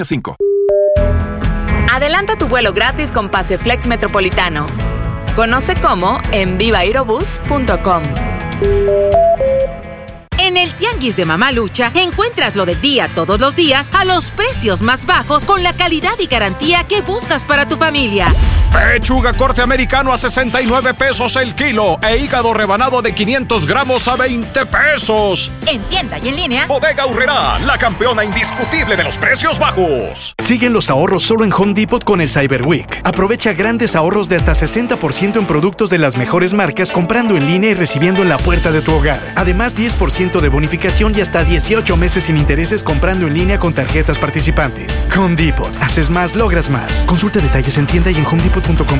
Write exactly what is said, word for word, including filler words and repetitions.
cinco. Adelanta tu vuelo gratis con Paseflex Metropolitano. Conoce cómo en viva aerobús punto com. En el Tianguis de Mamalucha encuentras lo del día todos los días a los precios más bajos con la calidad y garantía que buscas para tu familia. Pechuga corte americano a sesenta y nueve pesos el kilo e hígado rebanado de quinientos gramos a veinte pesos. En tienda y en línea. Bodega Aurrerá, la campeona indiscutible de los precios bajos. Siguen los ahorros solo en Home Depot con el Cyber Week. Aprovecha grandes ahorros de hasta sesenta por ciento en productos de las mejores marcas comprando en línea y recibiendo en la puerta de tu hogar. Además, diez por ciento de bonificación y hasta dieciocho meses sin intereses comprando en línea con tarjetas participantes. Home Depot. Haces más, logras más. Consulta detalles en tienda y en home depot punto com.